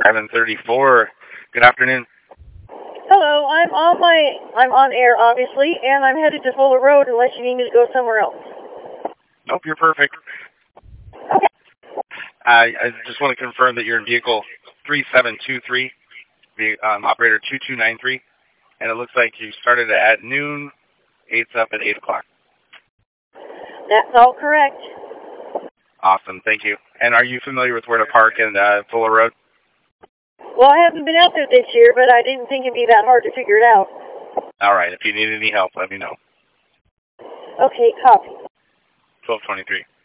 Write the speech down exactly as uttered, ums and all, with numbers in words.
seven thirty-four. Good afternoon. Hello, I'm on my, I'm on air, obviously, and I'm headed to Fuller Road unless you need me to go somewhere else. Nope, you're perfect. Okay. I, I just want to confirm that you're in vehicle three seven two three, the um, operator two two nine three, and it looks like you started at noon, eight's up at eight o'clock. That's all correct. Awesome, thank you. And are you familiar with where to park in uh, Fuller Road? Well, I haven't been out there this year, but I didn't think it'd be that hard to figure it out. All right, if you need any help, let me know. Okay, copy. twelve twenty-three.